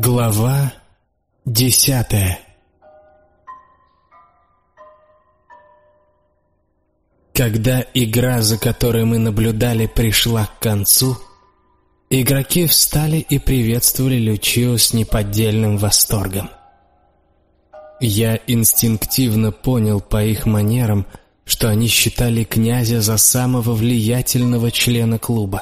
Глава 10. Когда игра, за которой мы наблюдали, пришла к концу, игроки встали и приветствовали Лючио с неподдельным восторгом. Я инстинктивно понял по их манерам, что они считали князя за самого влиятельного члена клуба.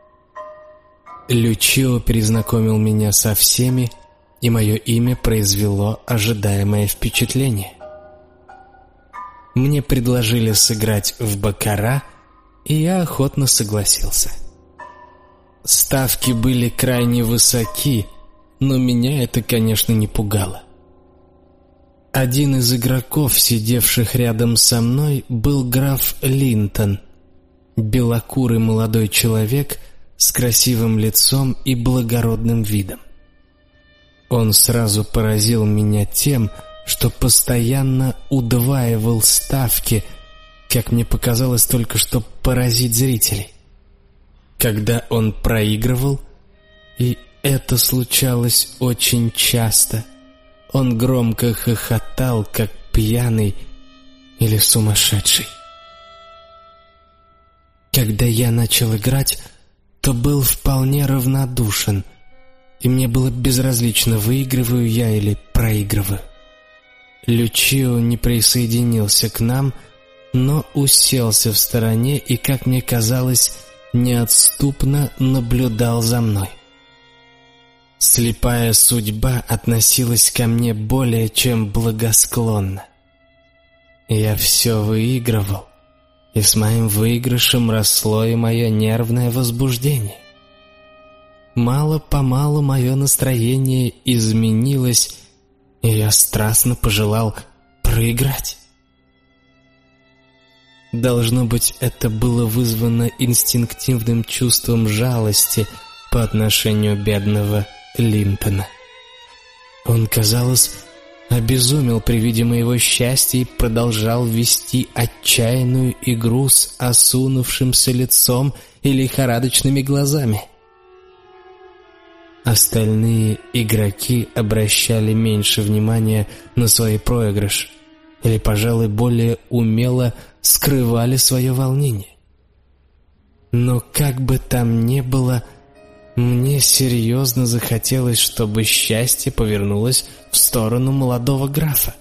Лючио перезнакомил меня со всеми, и мое имя произвело ожидаемое впечатление. Мне предложили сыграть в баккара, и я охотно согласился. Ставки были крайне высоки, но меня это, конечно, не пугало. Один из игроков, сидевших рядом со мной, был граф Линтон, белокурый молодой человек с красивым лицом и благородным видом. Он сразу поразил меня тем, что постоянно удваивал ставки, как мне показалось, только чтобы поразить зрителей. Когда он проигрывал, и это случалось очень часто, он громко хохотал, как пьяный или сумасшедший. Когда я начал играть, то был вполне равнодушен, и мне было безразлично, выигрываю я или проигрываю. Лючио не присоединился к нам, но уселся в стороне и, как мне казалось, неотступно наблюдал за мной. Слепая судьба относилась ко мне более чем благосклонно. Я все выигрывал, и с моим выигрышем росло и мое нервное возбуждение. Мало-помалу мое настроение изменилось, и я страстно пожелал проиграть. Должно быть, это было вызвано инстинктивным чувством жалости по отношению бедного Линтона. Он, казалось, обезумел при виде моего счастья и продолжал вести отчаянную игру с осунувшимся лицом и лихорадочными глазами. Остальные игроки обращали меньше внимания на свой проигрыш или, пожалуй, более умело скрывали свое волнение. Но как бы там ни было, мне серьезно захотелось, чтобы счастье повернулось в сторону молодого графа.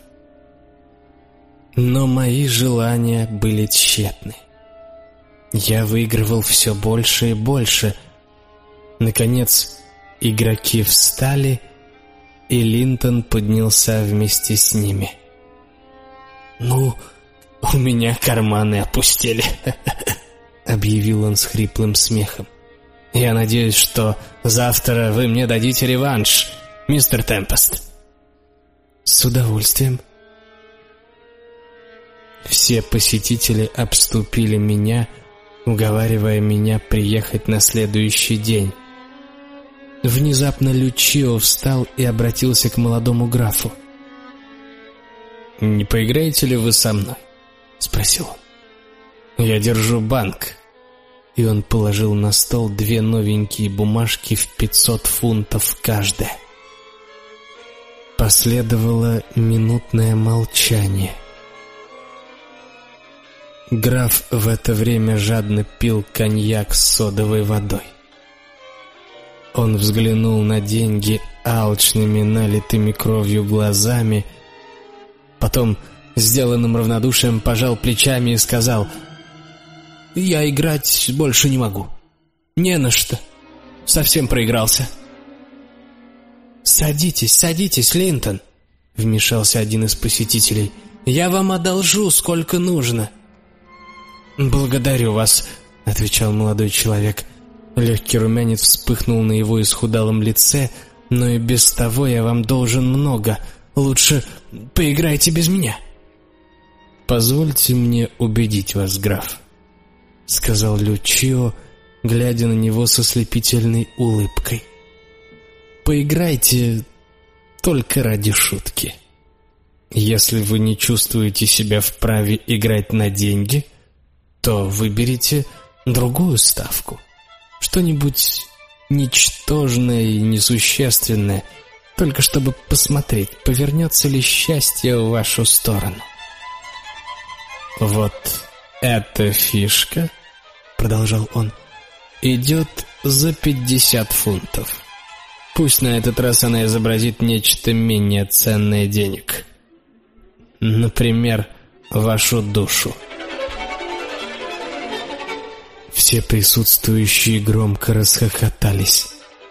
Но мои желания были тщетны. Я выигрывал все больше и больше. Наконец, игроки встали, и Линтон поднялся вместе с ними. «Ну, у меня карманы опустели», — объявил он с хриплым смехом. «Я надеюсь, что завтра вы мне дадите реванш, мистер Темпест». «С удовольствием». Все посетители обступили меня, уговаривая меня приехать на следующий день. Внезапно Лючио встал и обратился к молодому графу. «Не поиграете ли вы со мной?» — спросил он. «Я держу банк». И он положил на стол 2 новенькие бумажки в 500 фунтов каждая. Последовало минутное молчание. Граф в это время жадно пил коньяк с содовой водой. Он взглянул на деньги алчными, налитыми кровью глазами, потом, сделанным равнодушием, пожал плечами и сказал: «Я играть больше не могу. Не на что. Совсем проигрался». «Садитесь, садитесь, Линтон», — вмешался один из посетителей. «Я вам одолжу, сколько нужно». «Благодарю вас», — отвечал молодой человек. Легкий румянец вспыхнул на его исхудалом лице. «Но и без того я вам должен много. Лучше поиграйте без меня». «Позвольте мне убедить вас, граф», — сказал Лючио, глядя на него со слепительной улыбкой. «Поиграйте только ради шутки. Если вы не чувствуете себя вправе играть на деньги, то выберите другую ставку. Что-нибудь ничтожное и несущественное, только чтобы посмотреть, повернется ли счастье в вашу сторону. «Вот эта фишка, — продолжал он, — идет за 50 фунтов. Пусть на этот раз она изобразит нечто менее ценное денег. Например, вашу душу». Все присутствующие громко расхохотались.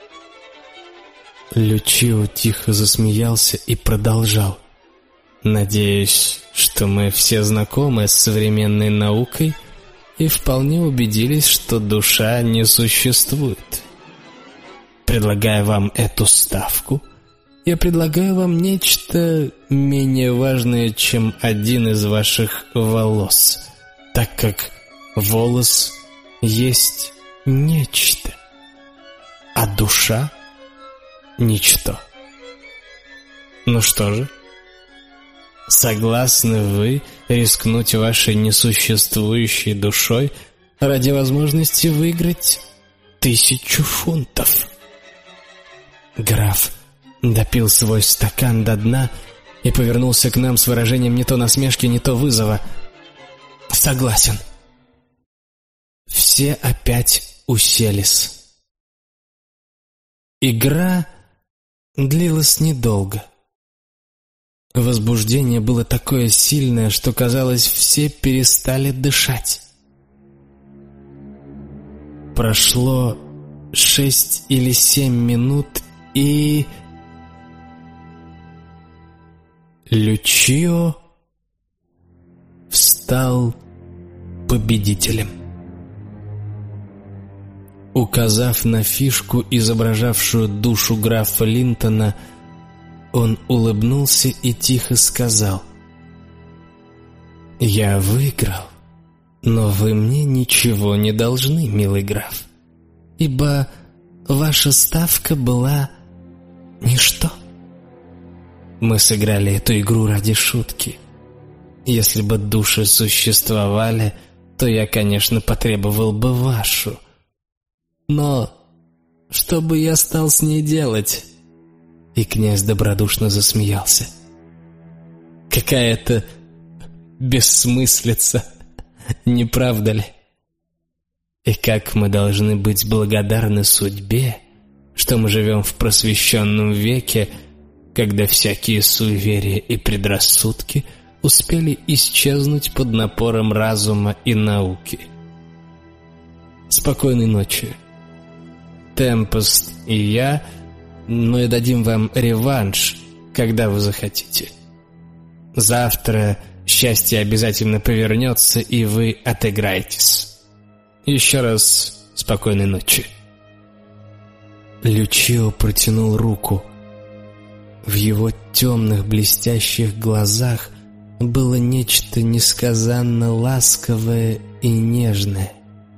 Лючио тихо засмеялся и продолжал: «Надеюсь, что мы все знакомы с современной наукой и вполне убедились, что душа не существует. Предлагая вам эту ставку, я предлагаю вам нечто менее важное, чем один из ваших волос, так как волос есть нечто, а душа — ничто. Ну что же, согласны вы рискнуть вашей несуществующей душой ради возможности выиграть 1000 фунтов?» Граф допил свой стакан до дна и повернулся к нам с выражением не то насмешки, не то вызова. «Согласен». Все опять уселись. Игра длилась недолго. Возбуждение было такое сильное, что, казалось, все перестали дышать. Прошло 6 или 7 минут, и Лючио встал победителем. Указав на фишку, изображавшую душу графа Линтона, он улыбнулся и тихо сказал: «Я выиграл, но вы мне ничего не должны, милый граф, ибо ваша ставка была ничто. Мы сыграли эту игру ради шутки. Если бы души существовали, то я, конечно, потребовал бы вашу. Но что бы я стал с ней делать?» И князь добродушно засмеялся. «Какая-то бессмыслица, не правда ли? И как мы должны быть благодарны судьбе, что мы живем в просвещенном веке, когда всякие суеверия и предрассудки успели исчезнуть под напором разума и науки. Спокойной ночи. Темпест и я, мы дадим вам реванш, когда вы захотите. Завтра счастье обязательно повернется, и вы отыграетесь. Еще раз спокойной ночи». Лючио протянул руку. В его темных блестящих глазах было нечто несказанно ласковое и нежное.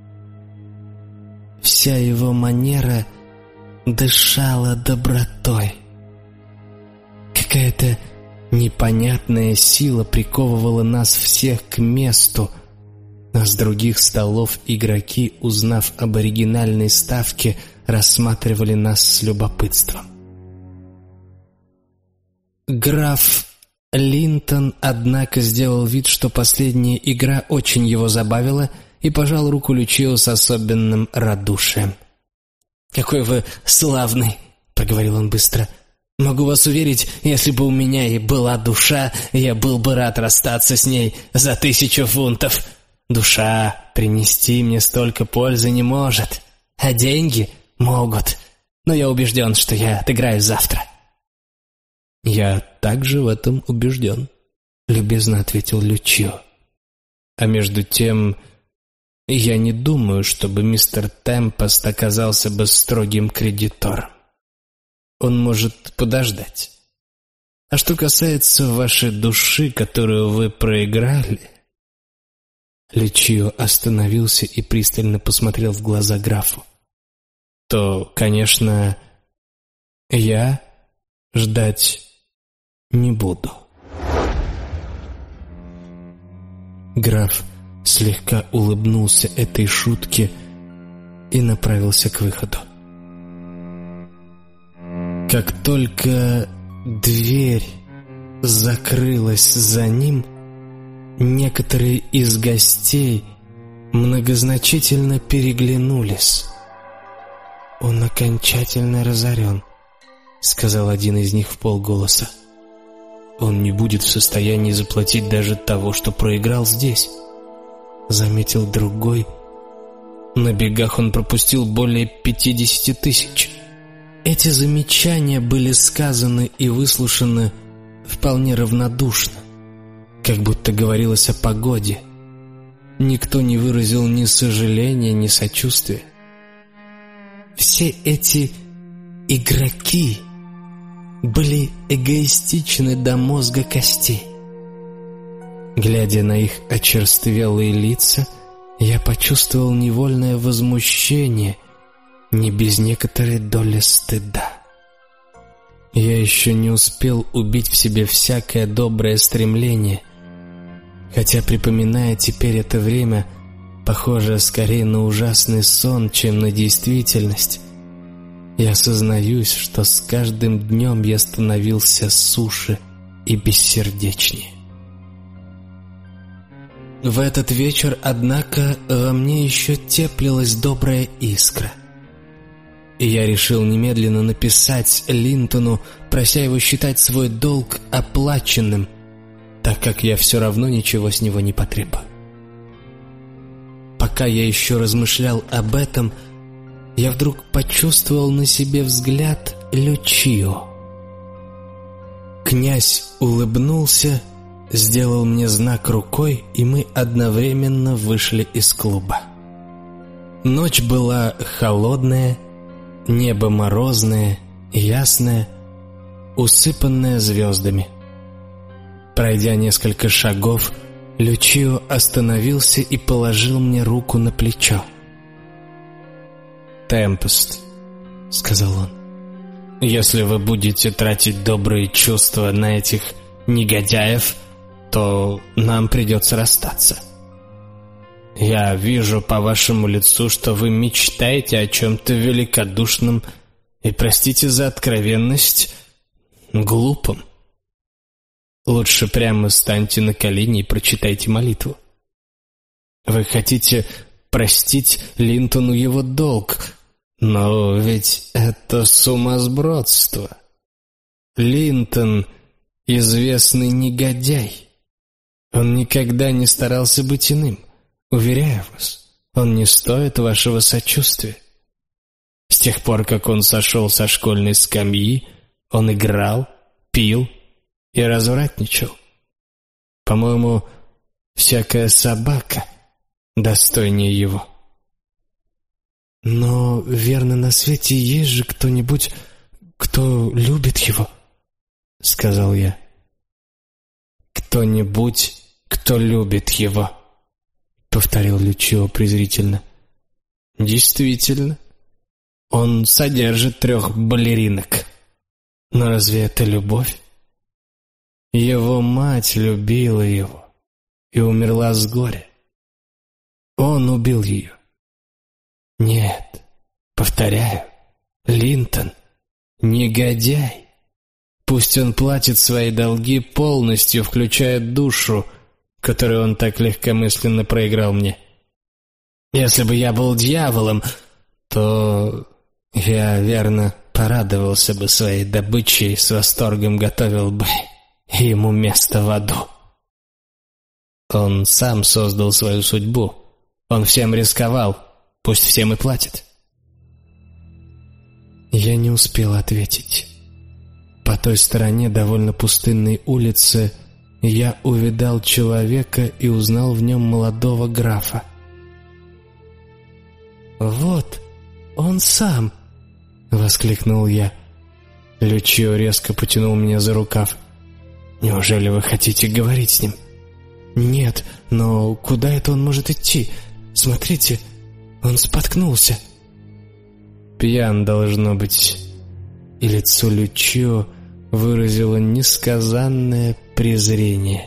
Вся его манера дышала добротой. Какая-то непонятная сила приковывала нас всех к месту, а с других столов игроки, узнав об оригинальной ставке, рассматривали нас с любопытством. Граф Линтон, однако, сделал вид, что последняя игра очень его забавила, и пожал руку Лючио с особенным радушием. «Какой вы славный!» — проговорил он быстро. «Могу вас уверить, если бы у меня и была душа, я был бы рад расстаться с ней за 1000 фунтов. Душа принести мне столько пользы не может, а деньги могут. Но я убежден, что я отыграю завтра». «Я также в этом убежден», — любезно ответил Лючио. «А между тем, я не думаю, чтобы мистер Темпест оказался бы строгим кредитором. Он может подождать. А что касается вашей души, которую вы проиграли...» Лючио остановился и пристально посмотрел в глаза графу. «То, конечно, я ждать не буду». Граф слегка улыбнулся этой шутке и направился к выходу. Как только дверь закрылась за ним, некоторые из гостей многозначительно переглянулись. «Он окончательно разорен», — сказал один из них вполголоса. «Он не будет в состоянии заплатить даже того, что проиграл здесь», — заметил другой. «На бегах он пропустил более 50 тысяч». Эти замечания были сказаны и выслушаны вполне равнодушно, как будто говорилось о погоде. Никто не выразил ни сожаления, ни сочувствия. Все эти игроки были эгоистичны до мозга костей. Глядя на их очерствелые лица, я почувствовал невольное возмущение, не без некоторой доли стыда. Я еще не успел убить в себе всякое доброе стремление, хотя, припоминая теперь это время, похоже скорее на ужасный сон, чем на действительность, я сознаюсь, что с каждым днем я становился суше и бессердечнее. В этот вечер, однако, во мне еще теплилась добрая искра, и я решил немедленно написать Линтону, прося его считать свой долг оплаченным, так как я все равно ничего с него не потребую. Пока я еще размышлял об этом, я вдруг почувствовал на себе взгляд Лючио. Князь улыбнулся, сделал мне знак рукой, и мы одновременно вышли из клуба. Ночь была холодная, небо морозное, ясное, усыпанное звездами. Пройдя несколько шагов, Лючио остановился и положил мне руку на плечо. «Темпест», — сказал он, — «если вы будете тратить добрые чувства на этих негодяев, то нам придется расстаться. Я вижу по вашему лицу, что вы мечтаете о чем-то великодушном и, простите за откровенность, глупом. Лучше прямо встаньте на колени и прочитайте молитву. Вы хотите простить Линтону его долг, но ведь это сумасбродство. Линтон — известный негодяй. Он никогда не старался быть иным. Уверяю вас, он не стоит вашего сочувствия. С тех пор, как он сошел со школьной скамьи, он играл, пил и развратничал. По-моему, всякая собака достойнее его. Но, верно, на свете есть же кто-нибудь, кто любит его, — сказал я. Кто-нибудь, кто любит его, — повторил Лючио презрительно. Действительно, он содержит 3 балеринок. Но разве это любовь? Его мать любила его и умерла с горя. Он убил ее. Нет, повторяю, Линтон — негодяй. Пусть он платит свои долги полностью, включая душу, которую он так легкомысленно проиграл мне. Если бы я был дьяволом, то я, верно, порадовался бы своей добыче и с восторгом готовил бы ему место в аду. Он сам создал свою судьбу. Он всем рисковал. Пусть всем и платит. Я не успел ответить. По той стороне довольно пустынной улицы я увидал человека и узнал в нем молодого графа. «Вот, он сам!» — воскликнул я. Лючио резко потянул меня за рукав. «Неужели вы хотите говорить с ним?» «Нет, но куда это он может идти? Смотрите, он споткнулся». «Пьян, должно быть». И лицо Лючио выразило несказанное презрение.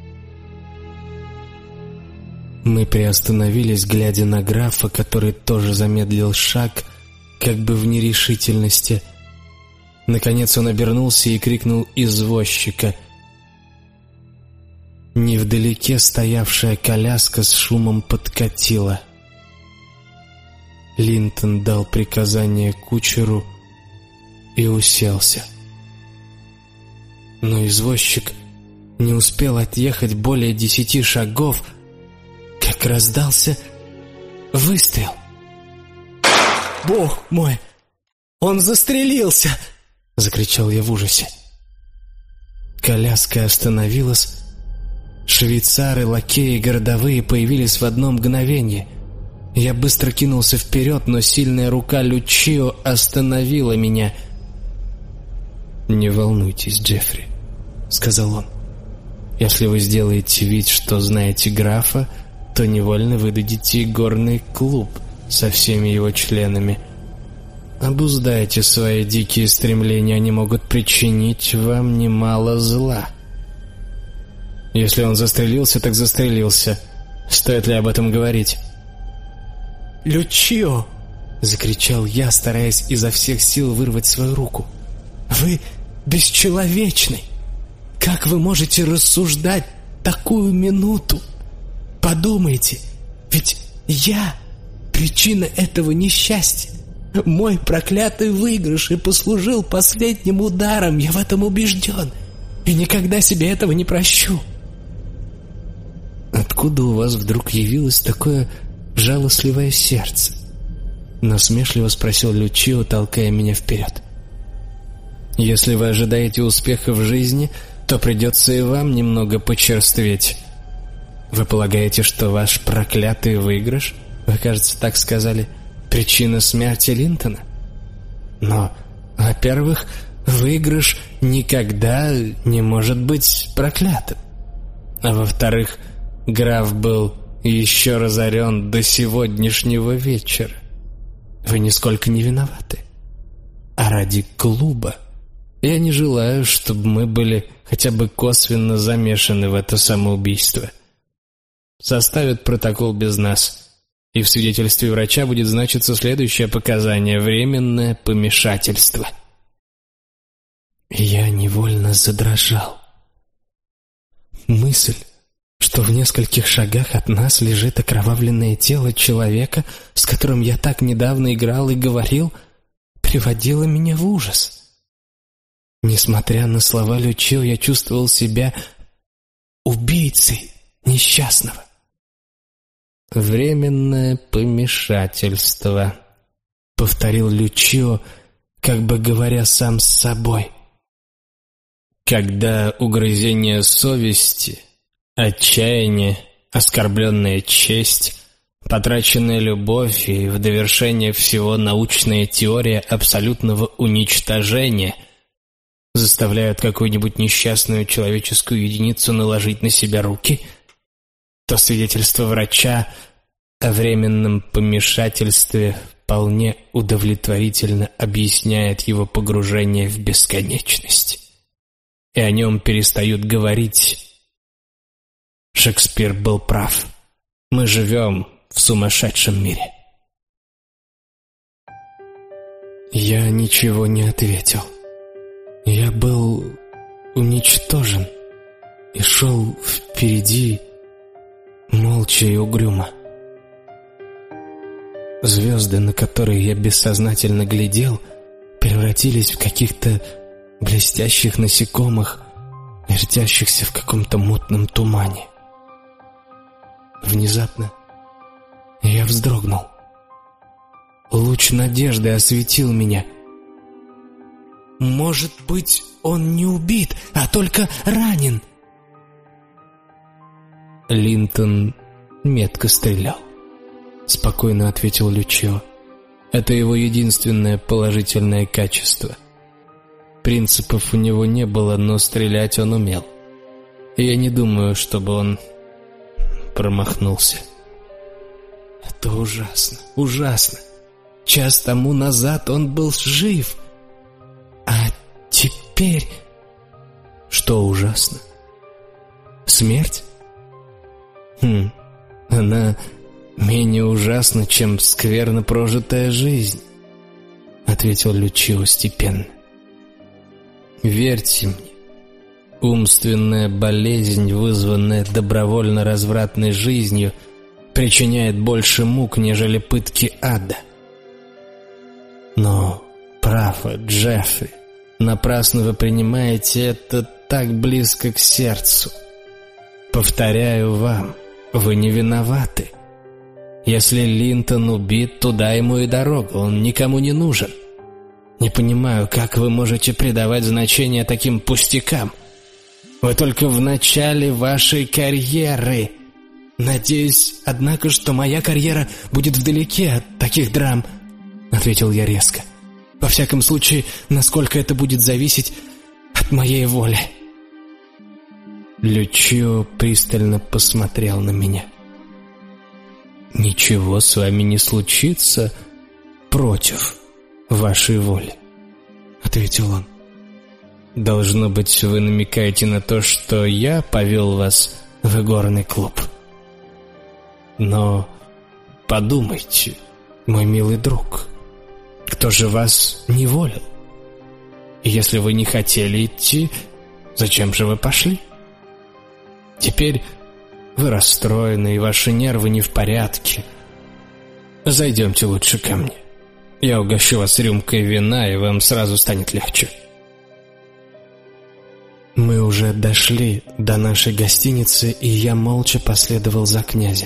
Мы приостановились, глядя на графа, который тоже замедлил шаг, как бы в нерешительности. Наконец он обернулся и крикнул извозчика. Невдалеке стоявшая коляска с шумом подкатила. Линтон дал приказание кучеру и уселся. Но извозчик не успел отъехать более 10 шагов, как раздался выстрел. «Бог мой! Он застрелился!» — закричал я в ужасе. Коляска остановилась. Швейцары, лакеи и городовые появились в одно мгновение. Я быстро кинулся вперед, но сильная рука Лючио остановила меня. «Не волнуйтесь, Джеффри», — сказал он. «Если вы сделаете вид, что знаете графа, то невольно выдадите горный клуб со всеми его членами. Обуздайте свои дикие стремления, они могут причинить вам немало зла». Если он застрелился, так застрелился. Стоит ли об этом говорить? «Лючио!» — закричал я, стараясь изо всех сил вырвать свою руку. «Вы бесчеловечны! Как вы можете рассуждать такую минуту? Подумайте, ведь я причина этого несчастья. Мой проклятый выигрыш и послужил последним ударом, я в этом убежден, и никогда себе этого не прощу». «Откуда у вас вдруг явилось такое жалостливое сердце?» — насмешливо спросил Лючио, толкая меня вперед. «Если вы ожидаете успеха в жизни, то придется и вам немного почерстветь. Вы полагаете, что ваш проклятый выигрыш, вы, кажется, так сказали, причина смерти Линтона? Но, во-первых, выигрыш никогда не может быть проклятым. А во-вторых, граф был еще разорен до сегодняшнего вечера. Вы нисколько не виноваты. А ради клуба я не желаю, чтобы мы были хотя бы косвенно замешаны в это самоубийство. Составят протокол без нас, и в свидетельстве врача будет значиться следующее показание: временное помешательство». Я невольно задрожал. Мысль, что в нескольких шагах от нас лежит окровавленное тело человека, с которым я так недавно играл и говорил, приводила меня в ужас. Несмотря на слова Лючио, я чувствовал себя убийцей несчастного. «Временное помешательство», — повторил Лючио, как бы говоря сам с собой. «Когда угрызение совести, отчаяние, оскорбленная честь, потраченная любовь и в довершение всего научная теория абсолютного уничтожения заставляют какую-нибудь несчастную человеческую единицу наложить на себя руки, то свидетельство врача о временном помешательстве вполне удовлетворительно объясняет его погружение в бесконечность, и о нем перестают говорить. Шекспир был прав. Мы живем в сумасшедшем мире». Я ничего не ответил. Я был уничтожен и шел впереди молча и угрюмо. Звезды, на которые я бессознательно глядел, превратились в каких-то блестящих насекомых, вертящихся в каком-то мутном тумане. Внезапно я вздрогнул. Луч надежды осветил меня. «Может быть, он не убит, а только ранен?» «Линтон метко стрелял», — спокойно ответил Лючио. «Это его единственное положительное качество. Принципов у него не было, но стрелять он умел. И я не думаю, чтобы он промахнулся». «Это ужасно, ужасно. Час тому назад он был жив. А теперь...» «Что ужасно? Смерть? Она менее ужасна, чем скверно прожитая жизнь», — ответил Лючио степенно. Верьте мне, умственная болезнь, вызванная добровольно развратной жизнью, причиняет больше мук, нежели пытки ада. Но, право, Джеффри, напрасно вы принимаете это так близко к сердцу. Повторяю вам, вы не виноваты. Если Линтон убит, туда ему и дорога, он никому не нужен. Не понимаю, как вы можете придавать значение таким пустякам. Вы только в начале вашей карьеры. Надеюсь, однако, что моя карьера будет вдалеке от таких драм, ответил я резко. Во всяком случае, насколько это будет зависеть от моей воли. Лючио пристально посмотрел на меня. «Ничего с вами не случится против вашей воли», — ответил он. «Должно быть, вы намекаете на то, что я повел вас в игорный клуб. Но подумайте, мой милый друг, кто же вас неволил? Если вы не хотели идти, зачем же вы пошли? Теперь вы расстроены, и ваши нервы не в порядке. Зайдемте лучше ко мне. Я угощу вас рюмкой вина, и вам сразу станет легче». Мы уже дошли до нашей гостиницы, и я молча последовал за князем.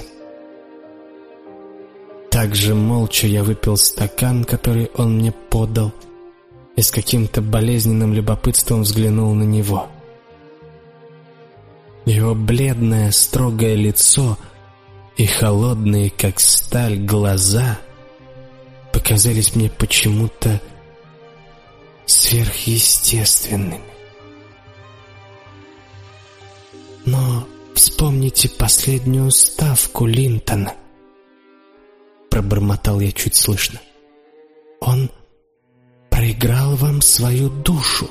Также молча я выпил стакан, который он мне подал, и с каким-то болезненным любопытством взглянул на него. Его бледное, строгое лицо и холодные, как сталь, глаза показались мне почему-то сверхъестественными. «Но вспомните последнюю ставку Линтона», — пробормотал я чуть слышно. «Он проиграл вам свою душу».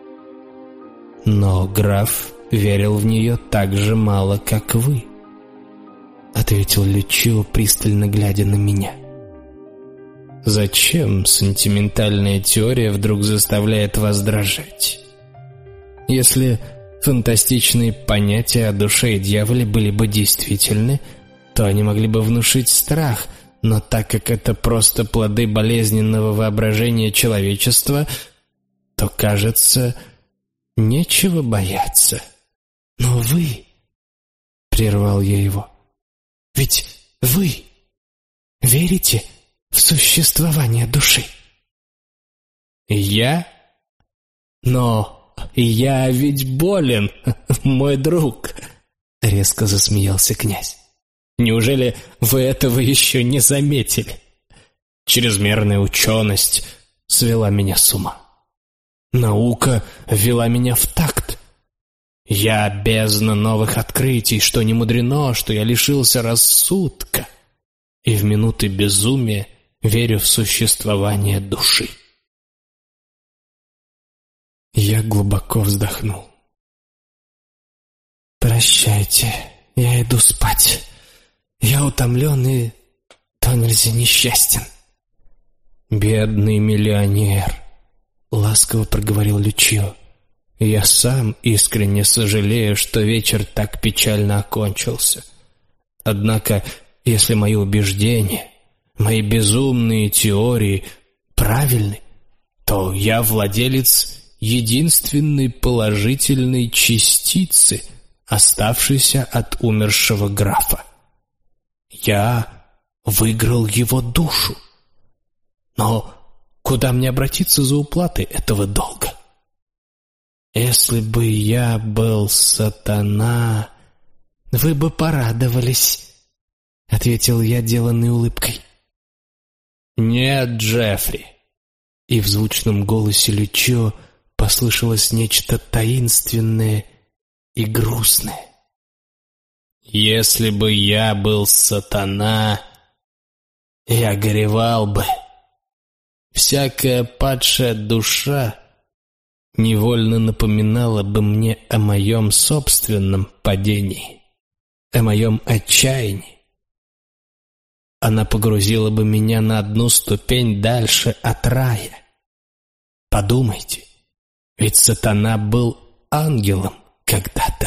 «Но граф верил в нее так же мало, как вы», — ответил Лючио, пристально глядя на меня. «Зачем сентиментальная теория вдруг заставляет вас дрожать? Если фантастичные понятия о душе и дьяволе были бы действительны, то они могли бы внушить страх, но так как это просто плоды болезненного воображения человечества, то, кажется, нечего бояться». «Но вы...» — прервал я его. «Ведь вы верите в существование души?» «Я? Но я ведь болен, мой друг!» — резко засмеялся князь. «Неужели вы этого еще не заметили? Чрезмерная ученость свела меня с ума. Наука ввела меня в такт. Я бездна новых открытий, что не мудрено, что я лишился рассудка, и в минуты безумия верю в существование души». Я глубоко вздохнул. «Прощайте, я иду спать. Я утомлен и до нельзя несчастен». «Бедный миллионер», — ласково проговорил Лючио. «Я сам искренне сожалею, что вечер так печально окончился. Однако, если мои убеждения, мои безумные теории правильны, то я владелец единственной положительной частицы, оставшейся от умершего графа. Я выиграл его душу. Но куда мне обратиться за уплатой этого долга? Если бы я был сатана, вы бы порадовались, — ответил я, деланной улыбкой. «Нет, Джеффри». И в звучном голосе Лючио послышалось нечто таинственное и грустное. «Если бы я был сатана, я горевал бы. Всякая падшая душа невольно напоминала бы мне о моем собственном падении, о моем отчаянии. Она погрузила бы меня на одну ступень дальше от рая. Подумайте, Ведь сатана был ангелом когда-то.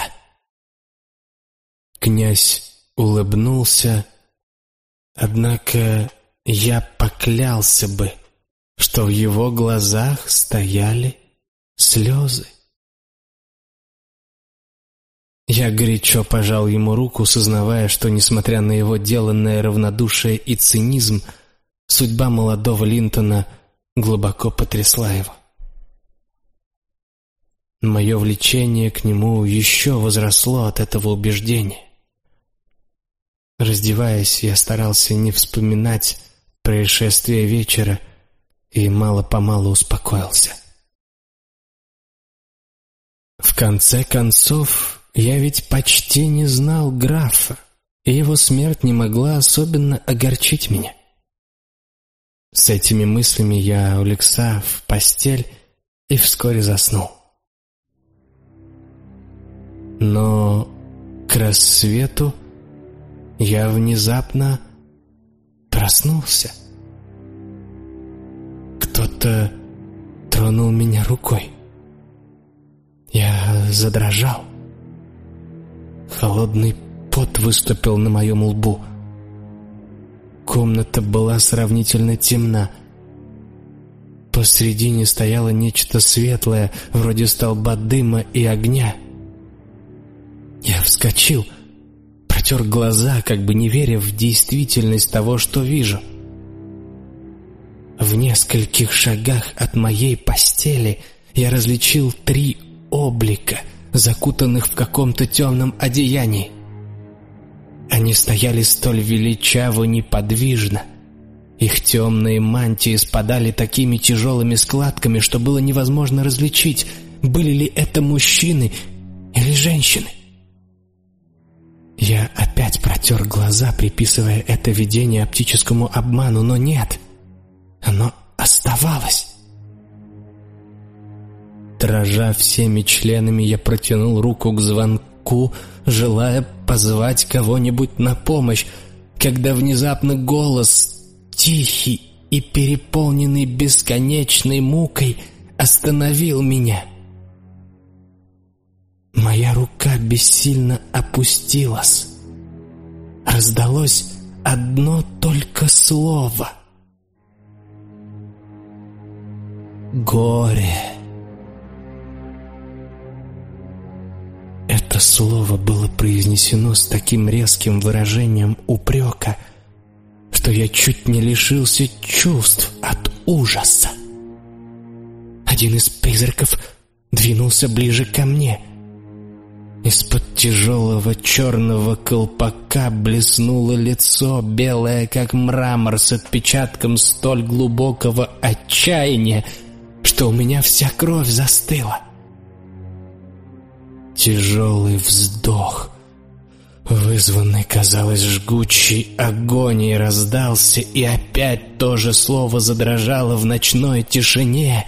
Князь улыбнулся, однако я поклялся бы, что в его глазах стояли слезы. Я горячо пожал ему руку, сознавая, что, несмотря на его деланное равнодушие и цинизм, судьба молодого Линтона глубоко потрясла его. Мое влечение к нему еще возросло от этого убеждения. Раздеваясь, я старался не вспоминать происшествия вечера и мало-помалу успокоился. В конце концов, я ведь почти не знал графа, и его смерть не могла особенно огорчить меня. С этими мыслями я улегся в постель и вскоре заснул. Но к рассвету я внезапно проснулся. Кто-то тронул меня рукой. Я задрожал. Холодный пот выступил на моем лбу. Комната была сравнительно темна. Посредине стояло нечто светлое, вроде столба дыма и огня. Я вскочил, протер глаза, как бы не веря в действительность того, что вижу. В нескольких шагах от моей постели я различил 3 облика, закутанных в каком-то темном одеянии. Они стояли столь величаво неподвижно. Их темные мантии спадали такими тяжелыми складками, что было невозможно различить, были ли это мужчины или женщины. Я опять протер глаза, приписывая это видение оптическому обману, но нет, оно оставалось. Дрожа всеми членами, я протянул руку к звонку, желая позвать кого-нибудь на помощь, когда внезапно голос, тихий и переполненный бесконечной мукой, остановил меня. Моя рука бессильно опустилась. Раздалось одно только слово: горе. Это слово было произнесено с таким резким выражением упрека, что я чуть не лишился чувств от ужаса. Один из призраков двинулся ближе ко мне. Из-под тяжелого черного колпака блеснуло лицо, белое как мрамор, с отпечатком столь глубокого отчаяния, что у меня вся кровь застыла. Тяжелый вздох, вызванный, казалось, жгучей агонией, раздался, и опять то же слово задрожало в ночной тишине: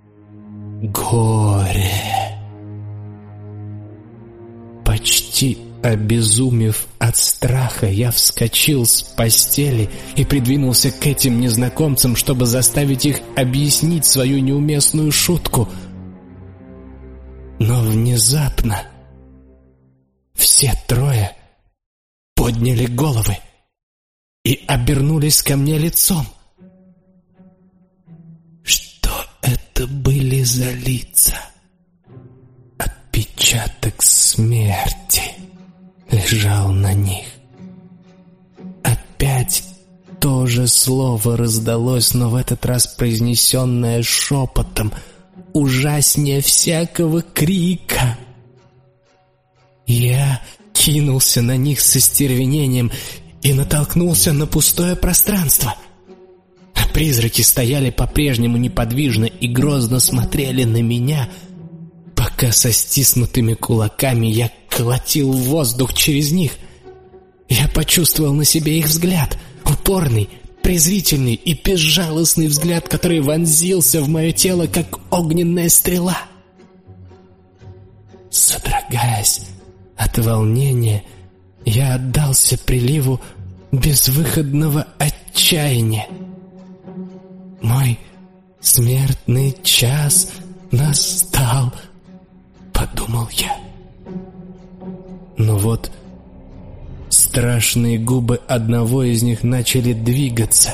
горе. Почти обезумев от страха, я вскочил с постели и придвинулся к этим незнакомцам, чтобы заставить их объяснить свою неуместную шутку. Но внезапно все 3 подняли головы и обернулись ко мне лицом. Что это были за лица? Отпечаток смерти лежал на них. Опять то же слово раздалось, но в этот раз произнесенное шепотом, ужаснее всякого крика. Я кинулся на них с остервенением и натолкнулся на пустое пространство. А призраки стояли по-прежнему неподвижно и грозно смотрели на меня, пока со стиснутыми кулаками я колотил воздух через них. Я почувствовал на себе их взгляд, упорный, презрительный и безжалостный взгляд, который вонзился в мое тело, как огненная стрела. Содрогаясь от волнения, я отдался приливу безвыходного отчаяния. Мой смертный час настал, подумал я. Но вот страшные губы одного из них начали двигаться.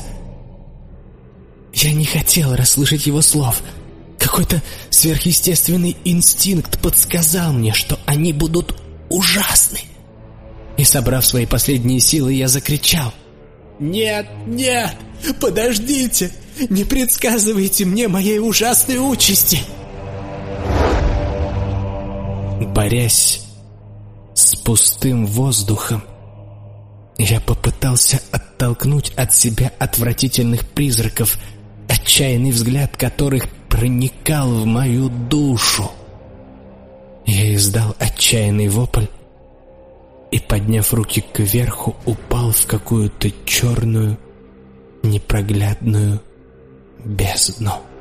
Я не хотел расслышать его слов. Какой-то сверхъестественный инстинкт подсказал мне, что они будут ужасны. И, собрав свои последние силы, я закричал: «Нет, нет, подождите! Не предсказывайте мне моей ужасной участи!» Борясь с пустым воздухом, я попытался оттолкнуть от себя отвратительных призраков, отчаянный взгляд которых проникал в мою душу. Я издал отчаянный вопль и, подняв руки кверху, упал в какую-то черную, непроглядную бездну.